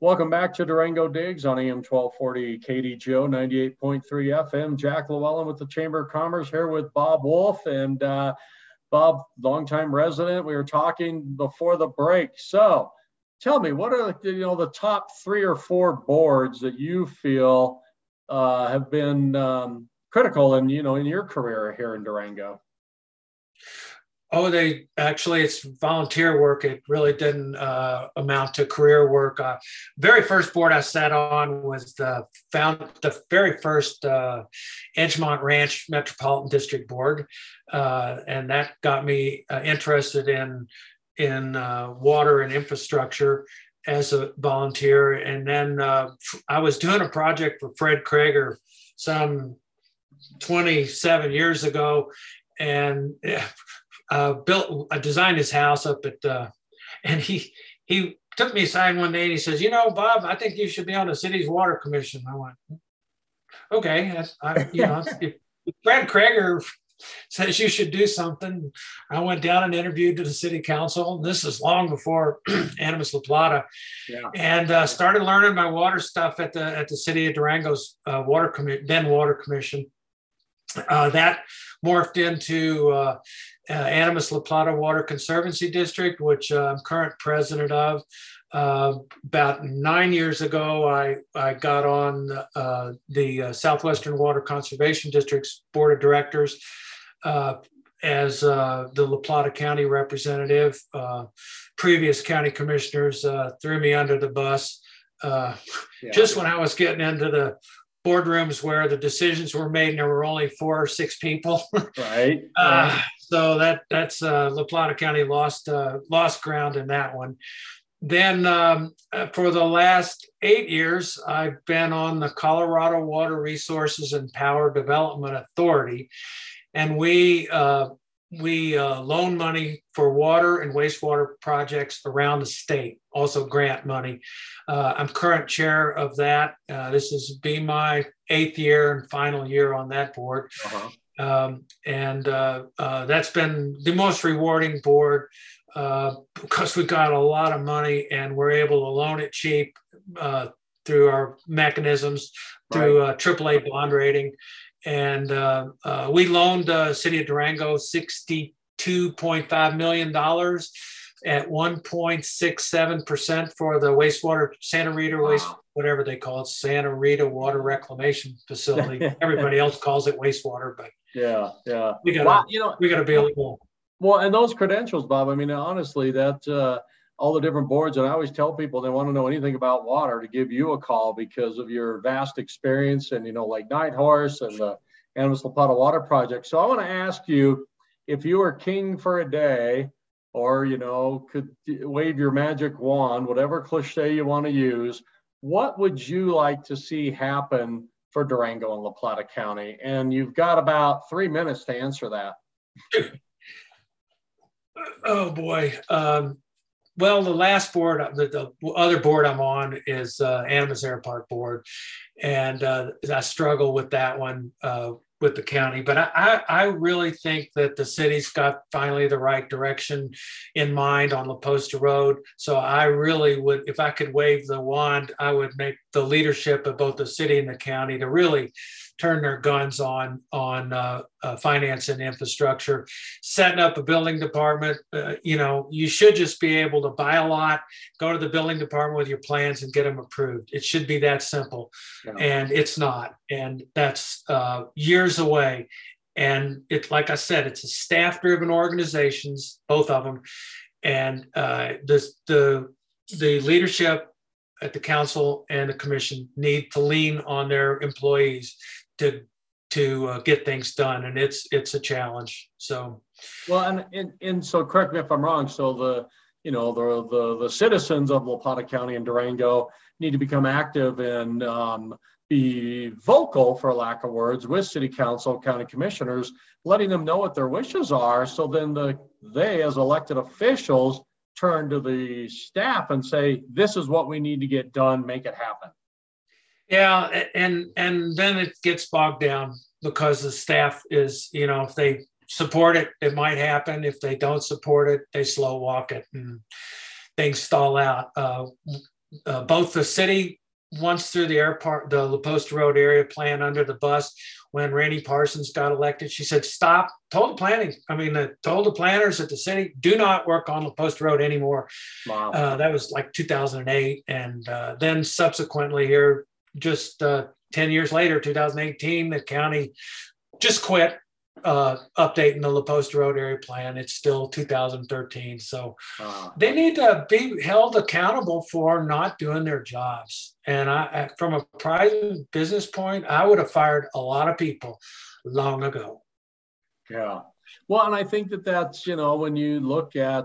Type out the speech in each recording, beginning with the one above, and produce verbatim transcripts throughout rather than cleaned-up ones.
Welcome back to Durango Digs on A M twelve forty K D J O ninety-eight point three F M. Jack Llewellyn with the Chamber of Commerce here with Bob Wolf. And uh, Bob, longtime resident, we were talking before the break. So tell me, what are you know the top three or four boards that you feel uh, have been um, critical in you know in your career here in Durango? Oh, they actually, it's volunteer work. It really didn't uh, amount to career work. Uh, very first board I sat on was the found the very first uh, Edgemont Ranch Metropolitan District Board, uh, and that got me uh, interested in in uh, water and infrastructure as a volunteer. And then uh, I was doing a project for Fred Krager some twenty-seven years ago, and yeah, Uh, built, I designed his house up at, uh, and he he took me aside one day and he says, you know, Bob, I think you should be on the city's water commission. I went, okay, that's, I, you know, if Fred Krager says you should do something. I went down and interviewed to the city council. This is long before Animas La Plata, yeah. and uh, started learning my water stuff at the at the city of Durango's uh, water commission, then water commission. Uh, that morphed into uh, uh, Animas La Plata Water Conservancy District, which uh, I'm current president of. Uh, about nine years ago, I, I got on uh, the uh, Southwestern Water Conservation District's board of directors uh, as uh, the La Plata County representative. Uh, previous county commissioners uh, threw me under the bus uh, yeah, just yeah. when I was getting into the boardrooms where the decisions were made and there were only four or six people. Right. uh, right. So that that's uh, La Plata County lost uh, lost ground in that one. Then um, for the last eight years, I've been on the Colorado Water Resources and Power Development Authority, and we uh, we uh, loan money for water and wastewater projects around the state, also grant money. Uh, I'm current chair of that. Uh, this is be my eighth year and final year on that board. Uh-huh. Um, and uh, uh, that's been the most rewarding board uh, because we got a lot of money and we're able to loan it cheap uh, through our mechanisms, through uh, triple A bond rating. And uh, uh, we loaned the uh, city of Durango sixty-two point five million dollars at one point six seven percent for the wastewater, Santa Rita wow. waste, whatever they call it, Santa Rita Water Reclamation Facility. Everybody else calls it wastewater, but yeah, yeah. We gotta, wow, you know, we gotta be able to. Well, and those credentials, Bob, I mean, honestly, that uh, all the different boards, and I always tell people they want to know anything about water to give you a call because of your vast experience and, you know, like Night Horse and the Animas La Plata Water Project. So I want to ask you, if you were king for a day, or, you know, could wave your magic wand, whatever cliche you want to use, what would you like to see happen for Durango and La Plata County? And you've got about three minutes to answer that. Oh, boy. Um, well, the last board, the, the other board I'm on is uh, Animas Air Park Board. And uh, I struggle with that one uh, with the county. But I, I, I really think that the city's got finally the right direction in mind on La Posta Road. So I really would, if I could wave the wand, I would make the leadership of both the city and the county to really turn their guns on on uh, uh, finance and infrastructure, setting up a building department. Uh, you know, you should just be able to buy a lot, go to the building department with your plans and get them approved. It should be that simple, yeah. And it's not. And that's uh, years away. And it's like I said, it's a staff-driven organizations, both of them, and uh, the the the leadership at the council and the commission need to lean on their employees to to uh, get things done, and it's it's a challenge. So, well, and, and and so correct me if I'm wrong. So the you know the the the citizens of La Plata County and Durango need to become active and um, be vocal, for lack of words, with city council, county commissioners, letting them know what their wishes are. So then the they as elected officials turn to the staff and say, "This is what we need to get done. Make it happen." Yeah, and and then it gets bogged down because the staff is, you know, if they support it, it might happen. If they don't support it, they slow walk it and things stall out. Uh, uh, both the city once threw the airport, the La Posta Road area plan under the bus when Randy Parsons got elected. She said, stop, told the planning, I mean, uh, told the planners at the city, do not work on La Posta Road anymore. Wow. Uh, that was like two thousand eight. And uh, then subsequently here, just uh, ten years later, two thousand eighteen, the county just quit uh, updating the La Posta Road area plan. It's still two thousand thirteen. So uh, they need to be held accountable for not doing their jobs. And I, from a private business point, I would have fired a lot of people long ago. Yeah. Well, and I think that that's, you know, when you look at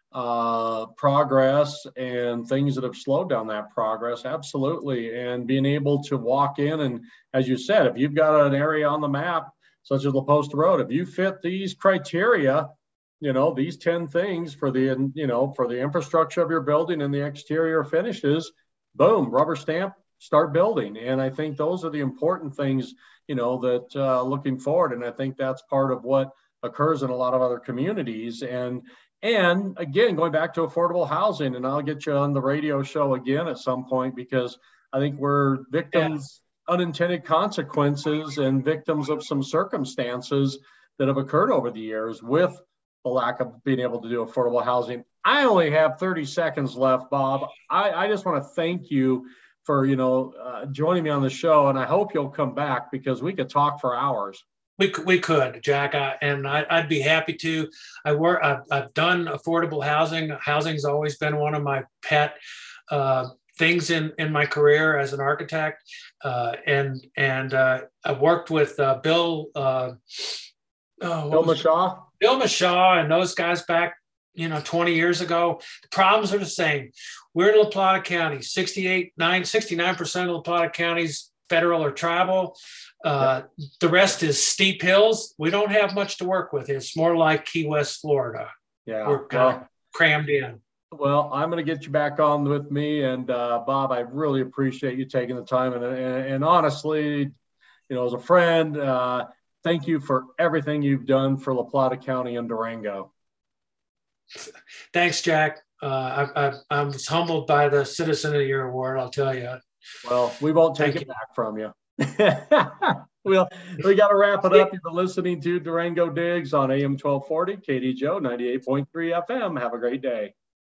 uh, progress and things that have slowed down that progress, absolutely. And being able to walk in and, as you said, if you've got an area on the map, such as La Posta Road, if you fit these criteria, you know, these ten things for the, you know, for the infrastructure of your building and the exterior finishes, boom, rubber stamp, start building. And I think those are the important things, you know, that uh, looking forward. And I think that's part of what occurs in a lot of other communities. And, and again, going back to affordable housing, and I'll get you on the radio show again at some point, because I think we're victims, yeah. unintended consequences and victims of some circumstances that have occurred over the years with the lack of being able to do affordable housing. I only have thirty seconds left, Bob. I, I just want to thank you for, you know, uh, joining me on the show. And I hope you'll come back, because we could talk for hours. We, we could, Jack, I, and I, I'd be happy to. I work. I've, I've done affordable housing. Housing's always been one of my pet uh, things in, in my career as an architect. Uh, and and uh, I worked with uh, Bill. Uh, oh, Bill Mashaw. Bill Mashaw and those guys back, you know, twenty years ago. The problems are the same. We're in La Plata County. sixty-eight, nine, sixty-nine percent of La Plata County's federal or tribal. Uh, yep. The rest is steep hills. We don't have much to work with. It's more like Key West, Florida. Yeah, we're kind well, of crammed in. Well, I'm going to get you back on with me, and uh, Bob, I really appreciate you taking the time. And, and, and honestly, you know, as a friend, uh, thank you for everything you've done for La Plata County and Durango. Thanks, Jack. Uh, I, I, I was humbled by the Citizen of the Year award, I'll tell you. Well, we won't take Thank it you. back from you. Well, we got to wrap it up. You've been listening to Durango Digs on A M twelve forty, K D J O ninety-eight point three F M. Have a great day.